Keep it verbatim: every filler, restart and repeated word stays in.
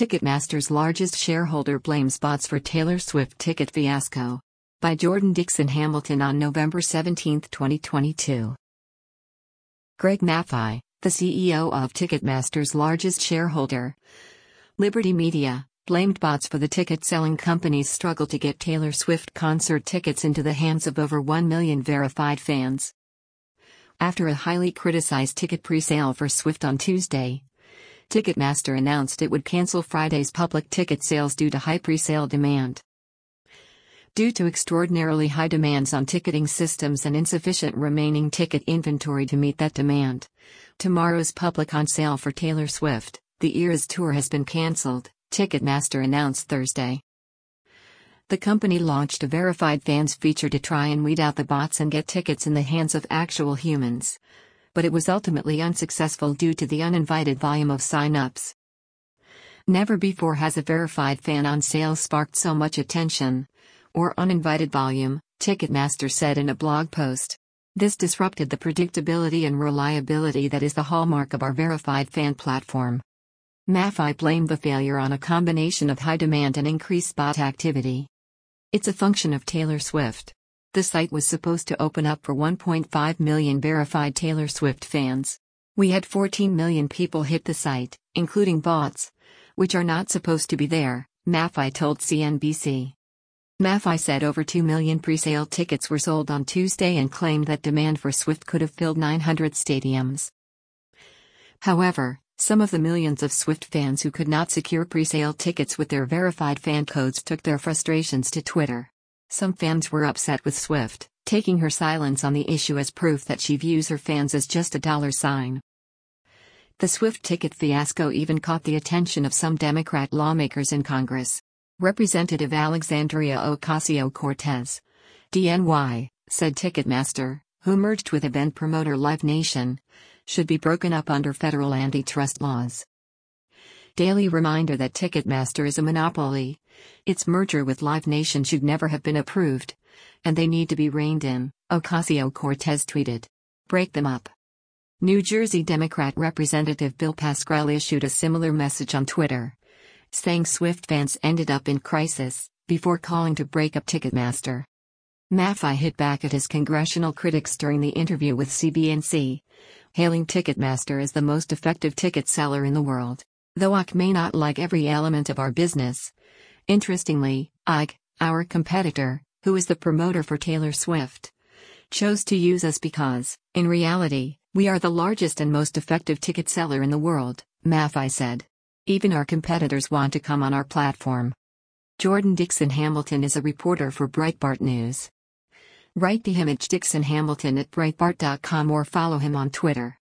Ticketmaster's largest shareholder blames bots for Taylor Swift ticket fiasco. By Jordan Dixon Hamilton on November seventeenth, twenty twenty-two. Greg Maffei, the C E O of Ticketmaster's largest shareholder, Liberty Media, blamed bots for the ticket-selling company's struggle to get Taylor Swift concert tickets into the hands of over one million verified fans. After a highly criticized ticket pre-sale for Swift on Tuesday, Ticketmaster announced it would cancel Friday's public ticket sales due to high pre-sale demand. Due to extraordinarily high demands on ticketing systems and insufficient remaining ticket inventory to meet that demand, tomorrow's public on sale for Taylor Swift, the Eras Tour has been cancelled, Ticketmaster announced Thursday. The company launched a verified fans feature to try and weed out the bots and get tickets in the hands of actual humans, but it was ultimately unsuccessful due to the uninvited volume of sign-ups. Never before has a verified fan on sale sparked so much attention, or uninvited volume, Ticketmaster said in a blog post. This disrupted the predictability and reliability that is the hallmark of our verified fan platform. Maffei blamed the failure on a combination of high demand and increased bot activity. It's a function of Taylor Swift. The site was supposed to open up for one point five million verified Taylor Swift fans. We had fourteen million people hit the site, including bots, which are not supposed to be there, Maffei told C N B C. Maffei said over two million pre-sale tickets were sold on Tuesday and claimed that demand for Swift could have filled nine hundred stadiums. However, some of the millions of Swift fans who could not secure pre-sale tickets with their verified fan codes took their frustrations to Twitter. Some fans were upset with Swift, taking her silence on the issue as proof that she views her fans as just a dollar sign. The Swift ticket fiasco even caught the attention of some Democrat lawmakers in Congress. Representative Alexandria Ocasio-Cortez, D N Y, said Ticketmaster, who merged with event promoter Live Nation, should be broken up under federal antitrust laws. Daily reminder that Ticketmaster is a monopoly. Its merger with Live Nation should never have been approved, and they need to be reined in, Ocasio-Cortez tweeted. Break them up. New Jersey Democrat Representative Bill Pascrell issued a similar message on Twitter, saying Swift fans ended up in crisis, before calling to break up Ticketmaster. Maffei hit back at his congressional critics during the interview with C B N C, hailing Ticketmaster as the most effective ticket seller in the world. Though I C may not like every element of our business. Interestingly, I C, our competitor, who is the promoter for Taylor Swift, chose to use us because, in reality, we are the largest and most effective ticket seller in the world, Maffei said. Even our competitors want to come on our platform. Jordan Dixon Hamilton is a reporter for Breitbart News. Write to him at Dixon Hamilton at Breitbart dot com or follow him on Twitter.